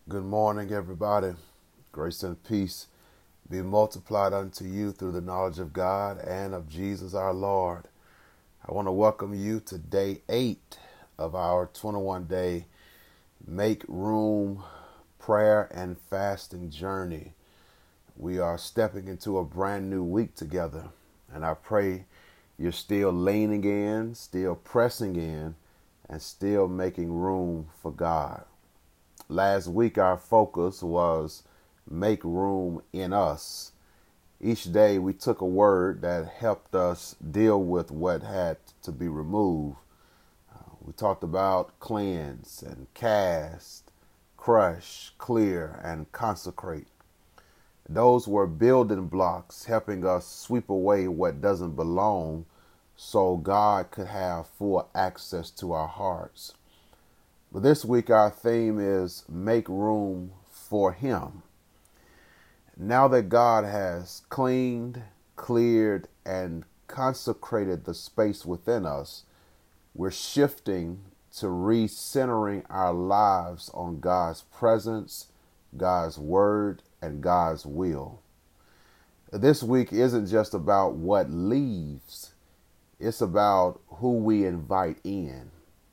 Good morning, everybody. Grace and peace be multiplied unto you through the knowledge of God and of Jesus our Lord. I want to welcome you to day 8 of our 21-day Make Room prayer and fasting journey. We are stepping into a brand new week together, and I pray you're still leaning in, still pressing in, and still making room for God. Last week, our focus was make room in us. Each day, we took a word that helped us deal with what had to be removed. We talked about cleanse and cast, crush, clear, and consecrate. Those were building blocks helping us sweep away what doesn't belong so God could have full access to our hearts. But this week, our theme is make room for Him. Now that God has cleaned, cleared, and consecrated the space within us, we're shifting to recentering our lives on God's presence, God's word, and God's will. This week isn't just about what leaves, it's about who we invite in.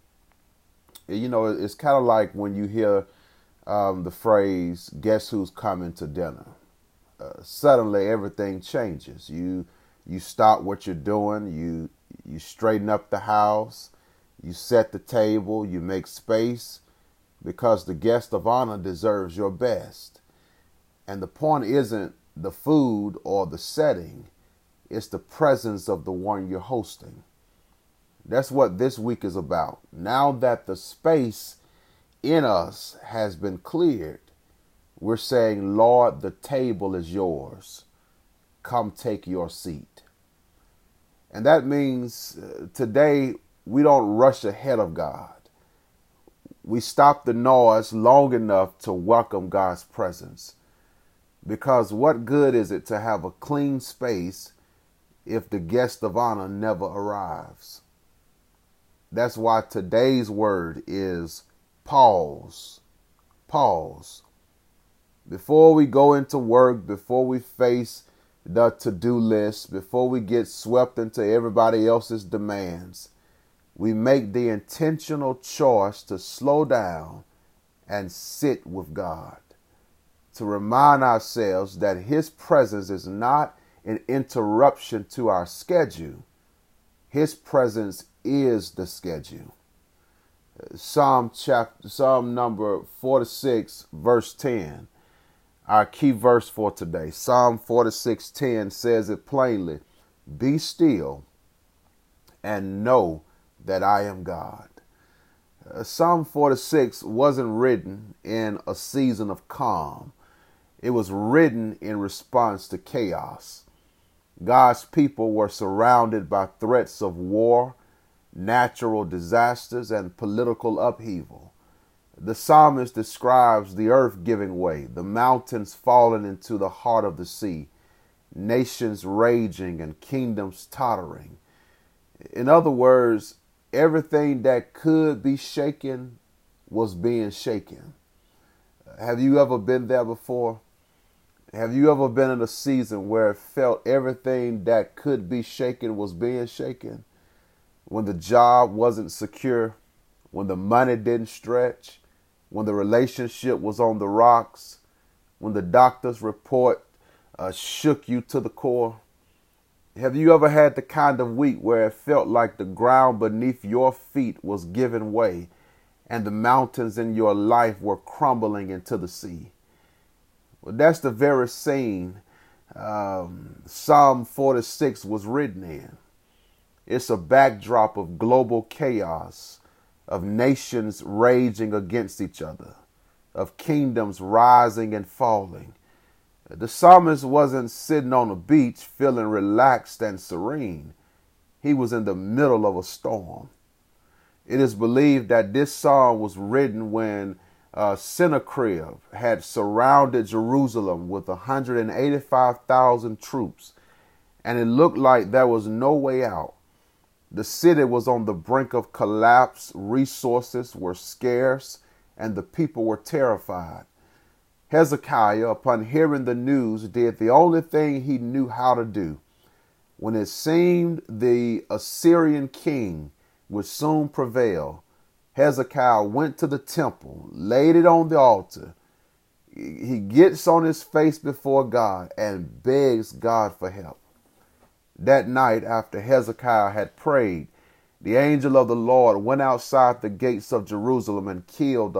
You know, it's kind of like when you hear the phrase, guess who's coming to dinner? Suddenly everything changes. You stop what you're doing, you straighten up the house, you set the table, you make space because the guest of honor deserves your best. And the point isn't the food or the setting, it's the presence of the one you're hosting. That's what this week is about. Now that the space in us has been cleared, we're saying, Lord, the table is yours. Come take your seat. And that means today we don't rush ahead of God. We stop the noise long enough to welcome God's presence. Because what good is it to have a clean space if the guest of honor never arrives? That's why today's word is pause. Pause. Before we go into work, before we face the to-do list, before we get swept into everybody else's demands, we make the intentional choice to slow down and sit with God, to remind ourselves that His presence is not an interruption to our schedule. His presence is the schedule. Psalm number 46, verse 10. Our key verse for today. Psalm 46:10 says it plainly. Be still and know that I am God. Psalm 46 wasn't written in a season of calm. It was written in response to chaos. God's people were surrounded by threats of war, natural disasters, and political upheaval. The psalmist describes the earth giving way, the mountains falling into the heart of the sea, nations raging and kingdoms tottering. In other words, everything that could be shaken was being shaken. Have you ever been there before? Have you ever been in a season where it felt everything that could be shaken was being shaken? When the job wasn't secure, when the money didn't stretch, when the relationship was on the rocks, when the doctor's report shook you to the core? Have you ever had the kind of week where it felt like the ground beneath your feet was giving way and the mountains in your life were crumbling into the sea? Well, that's the very scene Psalm 46 was written in. It's a backdrop of global chaos, of nations raging against each other, of kingdoms rising and falling. The psalmist wasn't sitting on a beach feeling relaxed and serene. He was in the middle of a storm. It is believed that this psalm was written when Sennacherib had surrounded Jerusalem with 185,000 troops, and it looked like there was no way out. The city was on the brink of collapse, resources were scarce, and the people were terrified. Hezekiah, upon hearing the news, did the only thing he knew how to do. When it seemed the Assyrian king would soon prevail, Hezekiah went to the temple, laid it on the altar. He gets on his face before God and begs God for help. That night, after Hezekiah had prayed, the angel of the Lord went outside the gates of Jerusalem and killed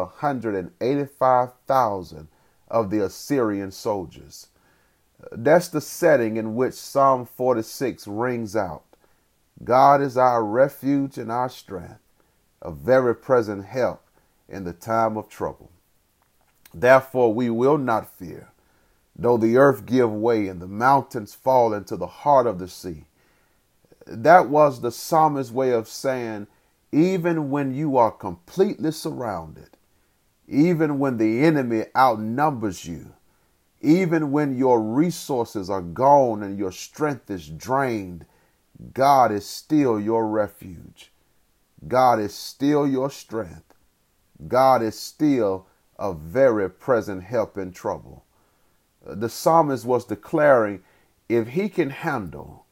185,000 of the Assyrian soldiers. That's the setting in which Psalm 46 rings out. God is our refuge and our strength, a very present help in the time of trouble. Therefore we will not fear, though the earth give way and the mountains fall into the heart of the sea. That was the psalmist's way of saying, even when you are completely surrounded, even when the enemy outnumbers you, even when your resources are gone and your strength is drained, God is still your refuge. God is still your strength. God is still a very present help in trouble. The psalmist was declaring, if he can handle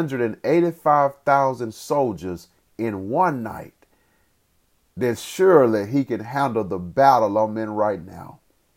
185,000 soldiers in one night, then surely he can handle the battle I'm in right now.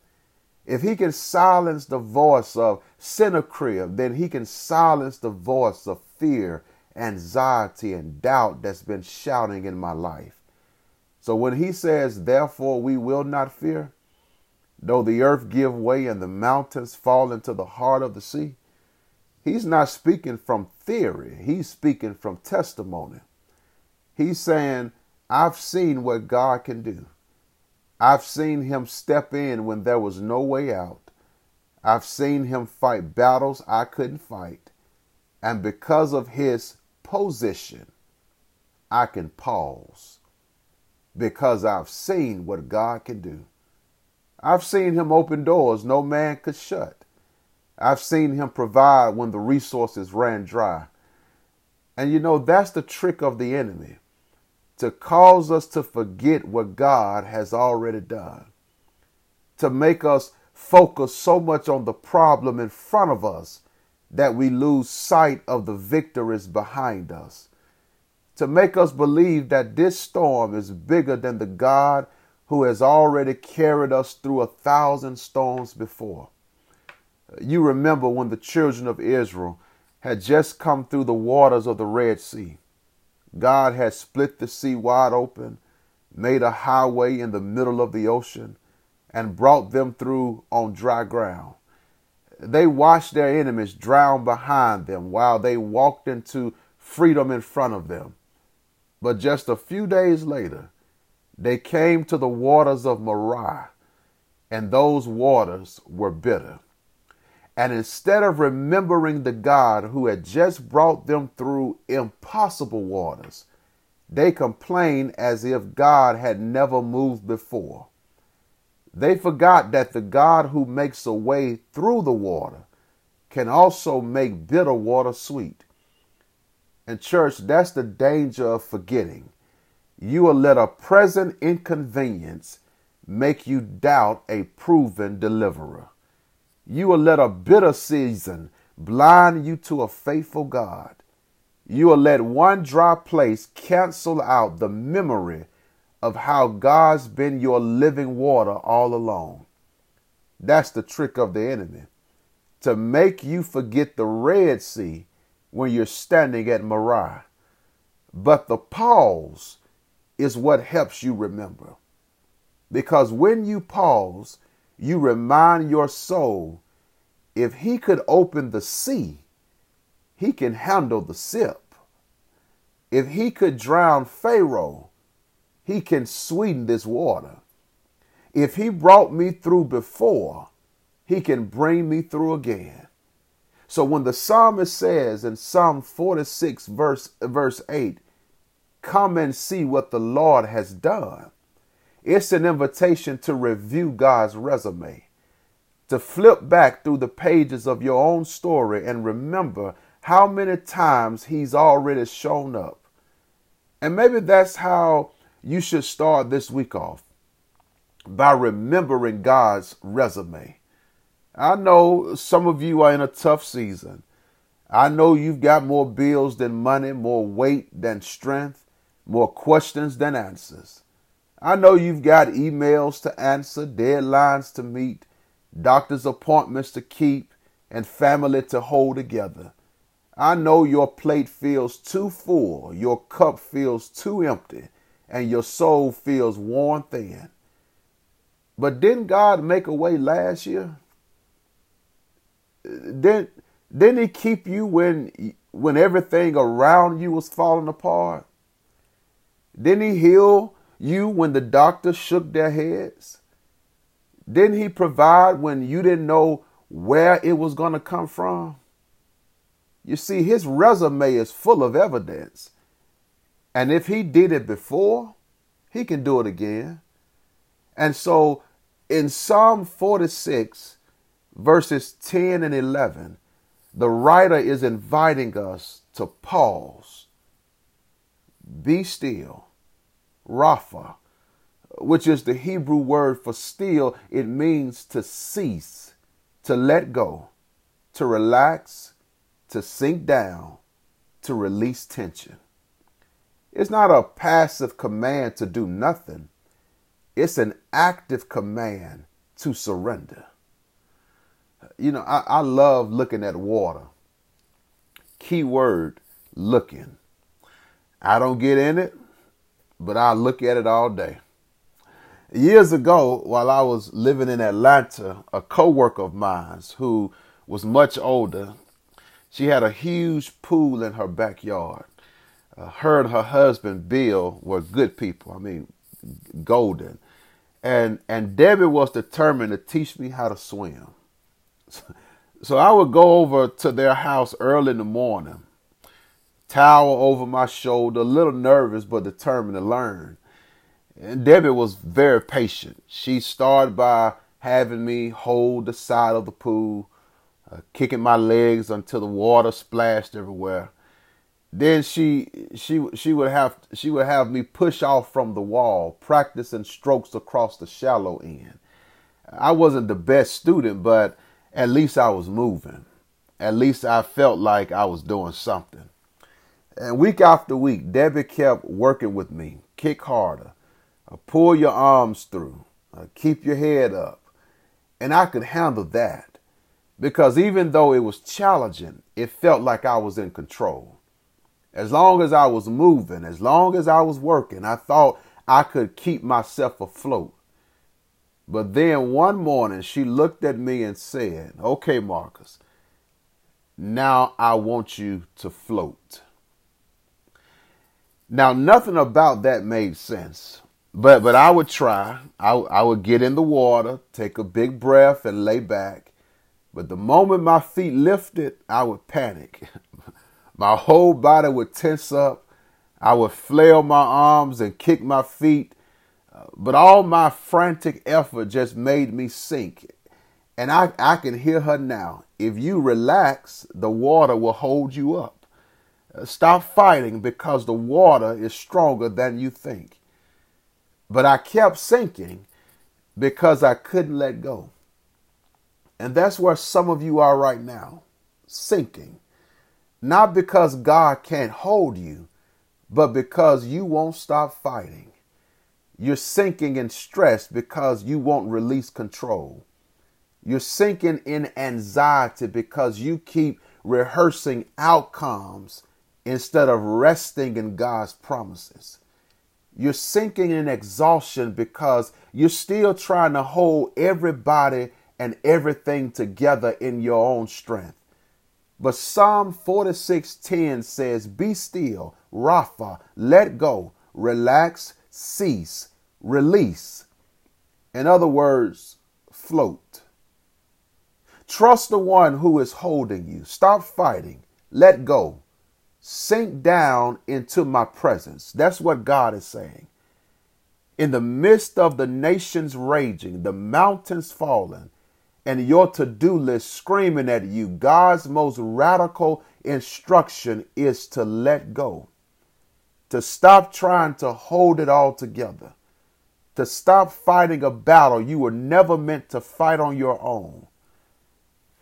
If he can silence the voice of Sennacherib, then he can silence the voice of fear, anxiety, and doubt that's been shouting in my life. So when he says, therefore we will not fear, though the earth give way and the mountains fall into the heart of the sea, he's not speaking from theory. He's speaking from testimony. He's saying, I've seen what God can do. I've seen him step in when there was no way out. I've seen him fight battles I couldn't fight. And because of his position, I can pause. Because I've seen what God can do. I've seen him open doors no man could shut. I've seen him provide when the resources ran dry. And you know, that's the trick of the enemy, to cause us to forget what God has already done, to make us focus so much on the problem in front of us that we lose sight of the victories behind us, to make us believe that this storm is bigger than the God who has already carried us through 1,000 storms before. You remember when the children of Israel had just come through the waters of the Red Sea. God had split the sea wide open, made a highway in the middle of the ocean, and brought them through on dry ground. They watched their enemies drown behind them while they walked into freedom in front of them. But just a few days later, they came to the waters of Marah, and those waters were bitter. And instead of remembering the God who had just brought them through impossible waters, they complained as if God had never moved before. They forgot that the God who makes a way through the water can also make bitter water sweet. And church, that's the danger of forgetting. You will let a present inconvenience make you doubt a proven deliverer. You will let a bitter season blind you to a faithful God. You will let one dry place cancel out the memory of how God's been your living water all along. That's the trick of the enemy, to make you forget the Red Sea when you're standing at Marah. But the pause is what helps you remember. Because when you pause, you remind your soul, if he could open the sea, he can handle the sip. If he could drown Pharaoh, he can sweeten this water. If he brought me through before, he can bring me through again. So when the psalmist says in Psalm 46, verse 8, come and see what the Lord has done, it's an invitation to review God's resume, to flip back through the pages of your own story and remember how many times he's already shown up. And maybe that's how you should start this week off, by remembering God's resume. I know some of you are in a tough season. I know you've got more bills than money, more weight than strength, more questions than answers. I know you've got emails to answer, deadlines to meet, doctor's appointments to keep, and family to hold together. I know your plate feels too full, your cup feels too empty, and your soul feels worn thin. But didn't God make a way last year? Didn't he keep you when everything around you was falling apart? Didn't he heal you when the doctors shook their heads? Didn't he provide when you didn't know where it was going to come from? You see, his resume is full of evidence. And if he did it before, he can do it again. And so in Psalm 46, verses 10 and 11, the writer is inviting us to pause, be still, Rapha, which is the Hebrew word for still. It means to cease, to let go, to relax, to sink down, to release tension. It's not a passive command to do nothing. It's an active command to surrender. You know, I love looking at water. Key word, looking. I don't get in it, but I look at it all day. Years ago, while I was living in Atlanta, a coworker of mine who was much older, she had a huge pool in her backyard. Her and her husband, Bill, were good people. I mean, golden. And Debbie was determined to teach me how to swim. So I would go over to their house early in the morning, towel over my shoulder, a little nervous but determined to learn. And Debbie was very patient. She started by having me hold the side of the pool, kicking my legs until the water splashed everywhere. Then she would have me push off from the wall, practicing strokes across the shallow end. I wasn't the best student, but at least I was moving. At least I felt like I was doing something. And week after week, Debbie kept working with me. Kick harder. Pull your arms through. Keep your head up. And I could handle that. Because even though it was challenging, it felt like I was in control. As long as I was moving, as long as I was working, I thought I could keep myself afloat. But then one morning she looked at me and said, "Okay, Marcus, now I want you to float." Now, nothing about that made sense, but I would try. I would get in the water, take a big breath and lay back. But the moment my feet lifted, I would panic. My whole body would tense up. I would flail my arms and kick my feet. But all my frantic effort just made me sink. And I can hear her now. If you relax, the water will hold you up. Stop fighting because the water is stronger than you think. But I kept sinking because I couldn't let go. And that's where some of you are right now, sinking. Not because God can't hold you, but because you won't stop fighting. You're sinking in stress because you won't release control. You're sinking in anxiety because you keep rehearsing outcomes instead of resting in God's promises. You're sinking in exhaustion because you're still trying to hold everybody and everything together in your own strength. But Psalm 46:10 says, "Be still, Rapha, let go, relax, cease, release." In other words, float. Trust the one who is holding you. Stop fighting. Let go. Sink down into my presence. That's what God is saying. In the midst of the nations raging, the mountains falling, and your to-do list screaming at you, God's most radical instruction is to let go. To stop trying to hold it all together. To stop fighting a battle you were never meant to fight on your own.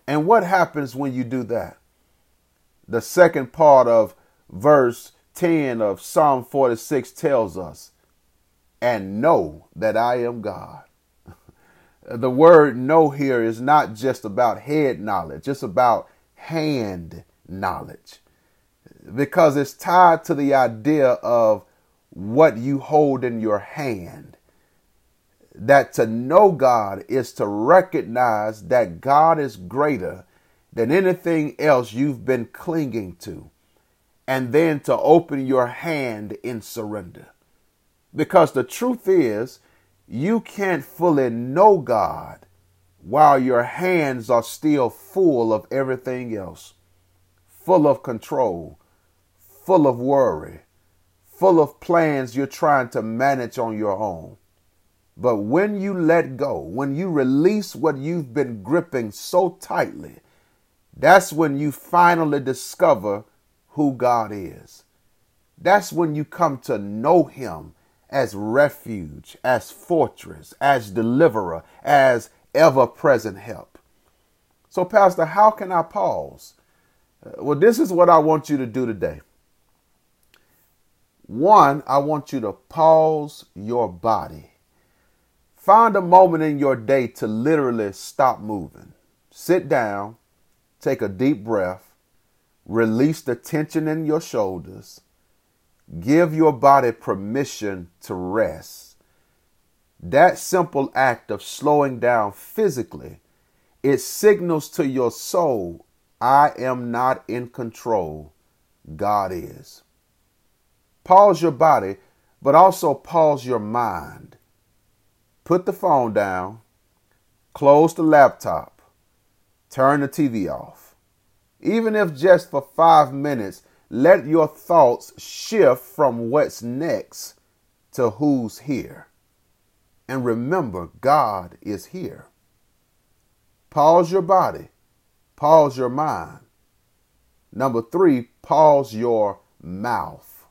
And what happens when you do that? The second part of verse 10 of Psalm 46 tells us, and know that I am God. The word know here is not just about head knowledge. It's about hand knowledge, because it's tied to the idea of what you hold in your hand. That to know God is to recognize that God is greater than anything else you've been clinging to, and then to open your hand in surrender. Because the truth is, you can't fully know God while your hands are still full of everything else, full of control, full of worry, full of plans you're trying to manage on your own. But when you let go, when you release what you've been gripping so tightly, that's when you finally discover who God is. That's when you come to know him as refuge, as fortress, as deliverer, as ever-present help. So, Pastor, how can I pause? Well, this is what I want you to do today. One, I want you to pause your body. Find a moment in your day to literally stop moving. Sit down, take a deep breath, release the tension in your shoulders. Give your body permission to rest. That simple act of slowing down physically, it signals to your soul, I am not in control. God is. Pause your body, but also pause your mind. Put the phone down, close the laptop, turn the TV off. Even if just for 5 minutes, let your thoughts shift from what's next to who's here. And remember, God is here. Pause your body. Pause your mind. Number 3, pause your mouth.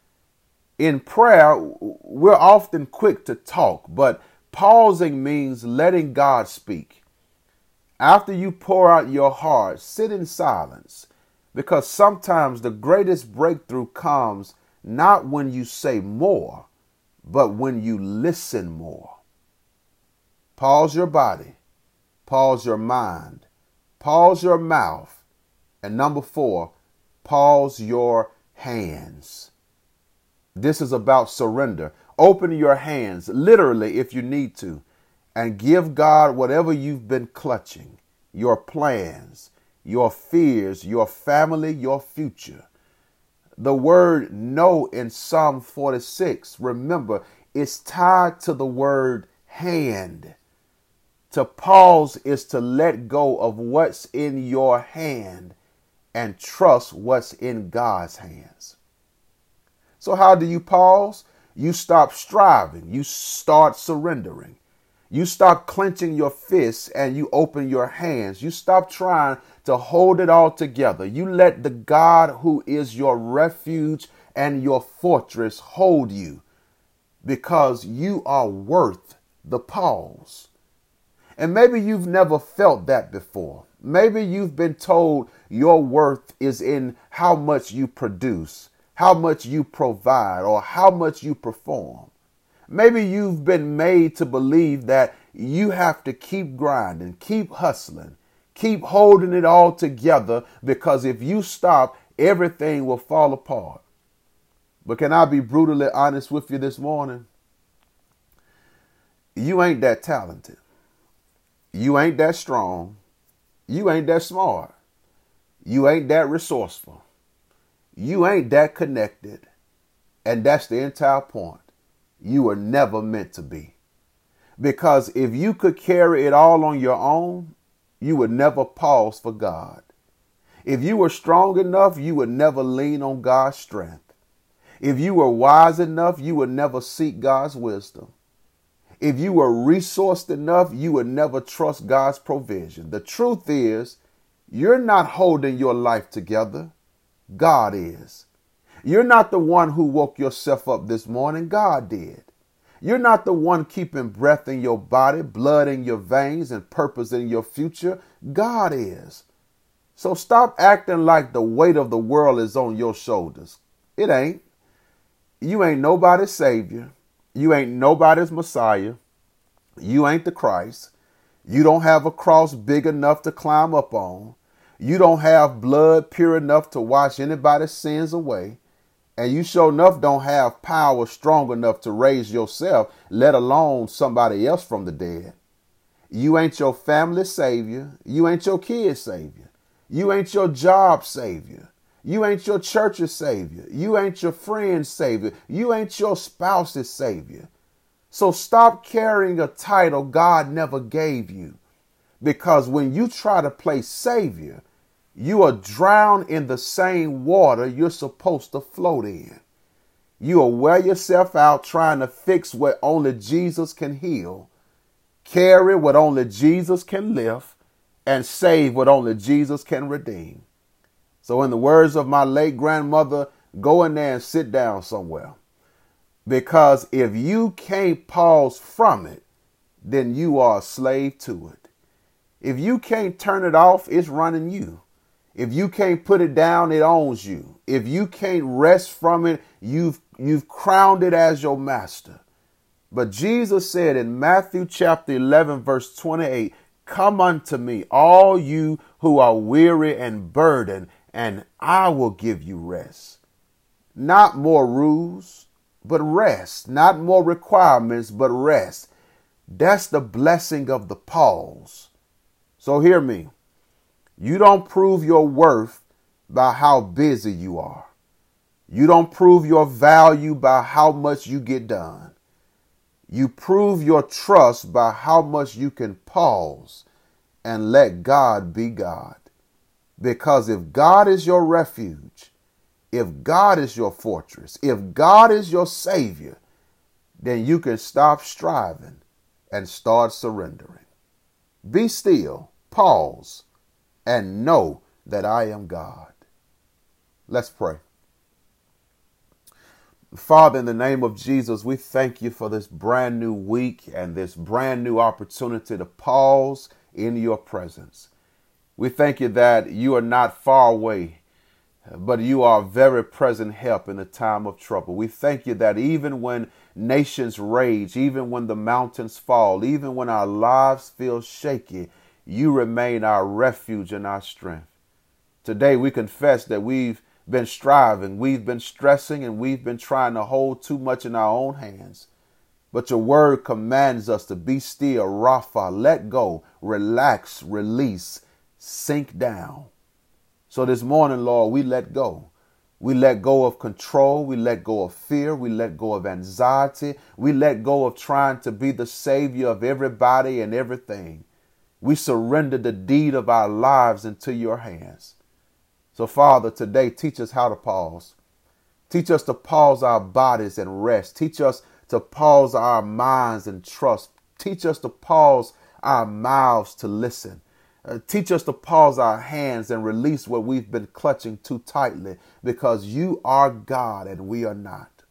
In prayer, we're often quick to talk, but pausing means letting God speak. After you pour out your heart, sit in silence. Because sometimes the greatest breakthrough comes not when you say more, but when you listen more. Pause your body, pause your mind, pause your mouth, and number 4, pause your hands. This is about surrender. Open your hands, literally if you need to, and give God whatever you've been clutching, your plans, your fears, your family, your future. The word know in Psalm 46, remember, is tied to the word hand. To pause is to let go of what's in your hand and trust what's in God's hands. So how do you pause? You stop striving. You start surrendering. You stop clenching your fists and you open your hands. You stop trying to hold it all together. You let the God who is your refuge and your fortress hold you, because you are worth the pause. And maybe you've never felt that before. Maybe you've been told your worth is in how much you produce, how much you provide, or how much you perform. Maybe you've been made to believe that you have to keep grinding, keep hustling, keep holding it all together, because if you stop, everything will fall apart. But can I be brutally honest with you this morning? You ain't that talented. You ain't that strong. You ain't that smart. You ain't that resourceful. You ain't that connected. And that's the entire point. You were never meant to be. Because if you could carry it all on your own, you would never pause for God. If you were strong enough, you would never lean on God's strength. If you were wise enough, you would never seek God's wisdom. If you were resourced enough, you would never trust God's provision. The truth is, you're not holding your life together. God is. You're not the one who woke yourself up this morning. God did. You're not the one keeping breath in your body, blood in your veins, and purpose in your future. God is. So stop acting like the weight of the world is on your shoulders. It ain't. You ain't nobody's savior. You ain't nobody's Messiah. You ain't the Christ. You don't have a cross big enough to climb up on. You don't have blood pure enough to wash anybody's sins away. And you sure enough don't have power strong enough to raise yourself, let alone somebody else from the dead. You ain't your family's savior. You ain't your kid's savior. You ain't your job savior. You ain't your church's savior. You ain't your friend's savior. You ain't your spouse's savior. So stop carrying a title God never gave you. Because when you try to play savior, you are drowned in the same water you're supposed to float in. You will wear yourself out trying to fix what only Jesus can heal, carry what only Jesus can lift, and save what only Jesus can redeem. So in the words of my late grandmother, go in there and sit down somewhere. Because if you can't pause from it, then you are a slave to it. If you can't turn it off, it's running you. If you can't put it down, it owns you. If you can't rest from it, you've crowned it as your master. But Jesus said in Matthew chapter 11, verse 28, come unto me, all you who are weary and burdened, and I will give you rest. Not more rules, but rest. Not more requirements, but rest. That's the blessing of the pause. So hear me. You don't prove your worth by how busy you are. You don't prove your value by how much you get done. You prove your trust by how much you can pause and let God be God. Because if God is your refuge, if God is your fortress, if God is your savior, then you can stop striving and start surrendering. Be still, pause, and know that I am God. Let's pray. Father, in the name of Jesus, we thank you for this brand new week and this brand new opportunity to pause in your presence. We thank you that you are not far away, but you are a very present help in a time of trouble. We thank you that even when nations rage, even when the mountains fall, even when our lives feel shaky, you remain our refuge and our strength. Today we confess that we've been striving, we've been stressing, and we've been trying to hold too much in our own hands. But your word commands us to be still, Rapha, let go, relax, release, sink down. So this morning, Lord, we let go. We let go of control. We let go of fear. We let go of anxiety. We let go of trying to be the savior of everybody and everything. We surrender the deed of our lives into your hands. So, Father, today, teach us how to pause. Teach us to pause our bodies and rest. Teach us to pause our minds and trust. Teach us to pause our mouths to listen. Teach us to pause our hands and release what we've been clutching too tightly, because you are God and we are not.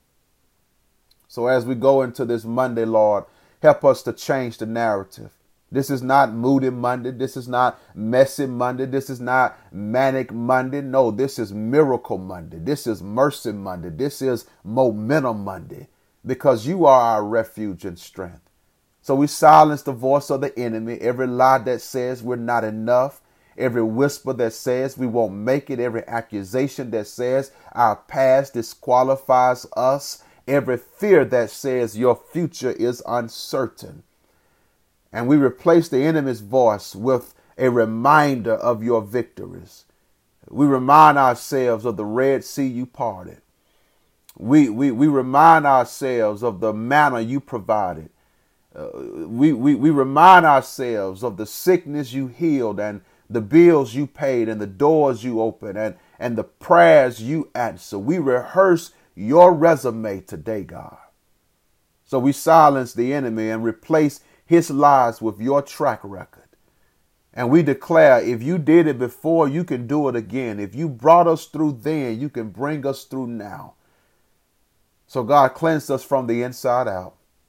So as we go into this Monday, Lord, help us to change the narrative. This is not Moody Monday. This is not Messy Monday. This is not Manic Monday. No, this is Miracle Monday. This is Mercy Monday. This is Momentum Monday, because you are our refuge and strength. So we silence the voice of the enemy, every lie that says we're not enough, every whisper that says we won't make it, every accusation that says our past disqualifies us, every fear that says your future is uncertain. And we replace the enemy's voice with a reminder of your victories. We remind ourselves of the Red Sea you parted. We remind ourselves of the manna you provided. We remind ourselves of the sickness you healed and the bills you paid and the doors you opened and the prayers you answered. We rehearse your resume today, God. So we silence the enemy and replace his lies with your track record. And we declare, if you did it before, you can do it again. If you brought us through then, you can bring us through now. So God, cleanse us from the inside out.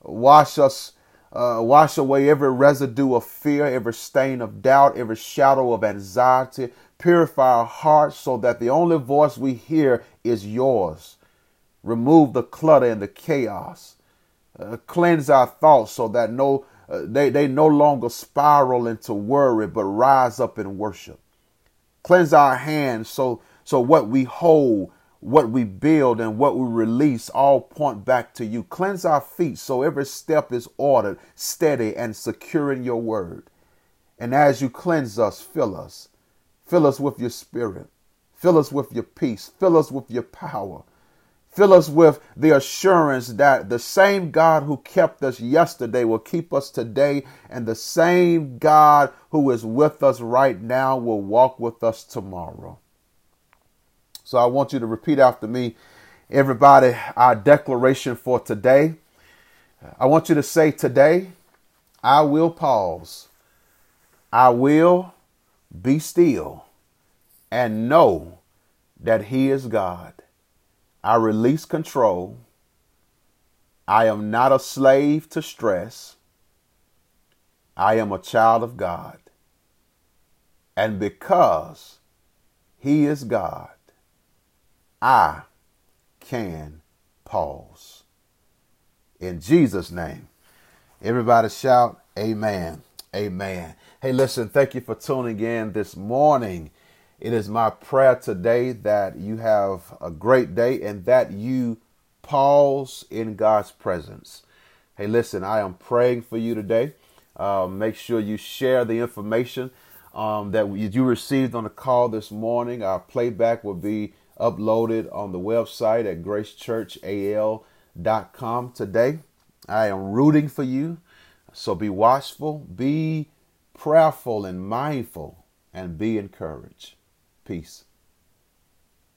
Wash us, wash away every residue of fear, every stain of doubt, every shadow of anxiety. Purify our hearts so that the only voice we hear is yours. Remove the clutter and the chaos. Cleanse our thoughts so that they no longer spiral into worry, but rise up in worship. Cleanse our hands so what we hold, what we build, and what we release all point back to you. Cleanse our feet so every step is ordered, steady, and secure in your word. And as you cleanse us, fill us. Fill us with your spirit. Fill us with your peace. Fill us with your power. Fill us with the assurance that the same God who kept us yesterday will keep us today, and the same God who is with us right now will walk with us tomorrow. So I want you to repeat after me, everybody, our declaration for today. I want you to say today, I will pause. I will be still and know that He is God. I release control. I am not a slave to stress. I am a child of God. And because He is God, I can pause. In Jesus' name, everybody shout, amen. Amen. Hey, listen, thank you for tuning in this morning. It is my prayer today that you have a great day and that you pause in God's presence. Hey, listen, I am praying for you today. Make sure you share the information that you received on the call this morning. Our playback will be uploaded on the website at gracechurchal.com today. I am rooting for you. So be watchful, be prayerful and mindful, and be encouraged. Peace.